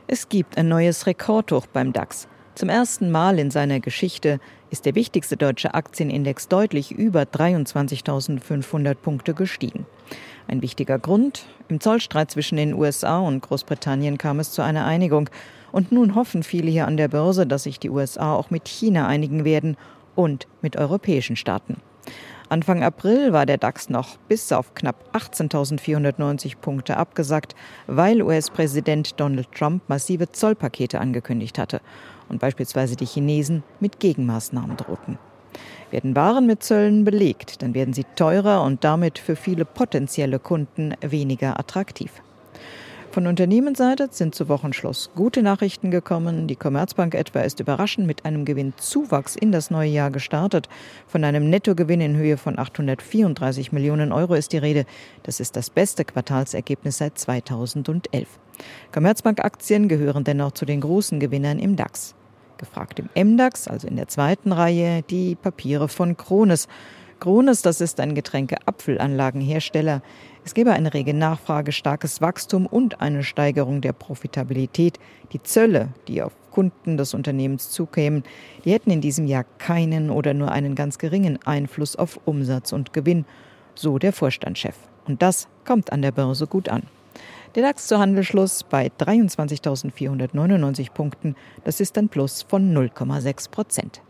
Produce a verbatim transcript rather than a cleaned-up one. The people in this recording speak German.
Es gibt ein neues Rekordhoch beim DAX. Zum ersten Mal in seiner Geschichte ist der wichtigste deutsche Aktienindex deutlich über dreiundzwanzigtausendfünfhundert Punkte gestiegen. Ein wichtiger Grund: Im Zollstreit zwischen den U S A und Großbritannien kam es zu einer Einigung. Und nun hoffen viele hier an der Börse, dass sich die U S A auch mit China einigen werden und mit europäischen Staaten. Anfang April war der DAX noch bis auf knapp achtzehntausendvierhundertneunzig Punkte abgesackt, weil U S-Präsident Donald Trump massive Zollpakete angekündigt hatte und beispielsweise die Chinesen mit Gegenmaßnahmen drohten. Werden Waren mit Zöllen belegt, dann werden sie teurer und damit für viele potenzielle Kunden weniger attraktiv. Von Unternehmensseite sind zu Wochenschluss gute Nachrichten gekommen. Die Commerzbank etwa ist überraschend mit einem Gewinnzuwachs in das neue Jahr gestartet. Von einem Nettogewinn in Höhe von achthundertvierunddreißig Millionen Euro ist die Rede. Das ist das beste Quartalsergebnis seit zweitausendelf. Commerzbank-Aktien gehören dennoch zu den großen Gewinnern im DAX. Gefragt im M DAX, also in der zweiten Reihe, die Papiere von Krones. Krones, das ist ein Getränke-Apfelanlagenhersteller. Es gäbe eine rege Nachfrage, starkes Wachstum und eine Steigerung der Profitabilität. Die Zölle, die auf Kunden des Unternehmens zukämen, die hätten in diesem Jahr keinen oder nur einen ganz geringen Einfluss auf Umsatz und Gewinn, so der Vorstandschef. Und das kommt an der Börse gut an. Der DAX zu Handelsschluss bei dreiundzwanzigtausendvierhundertneunundneunzig Punkten, das ist ein Plus von null Komma sechs Prozent.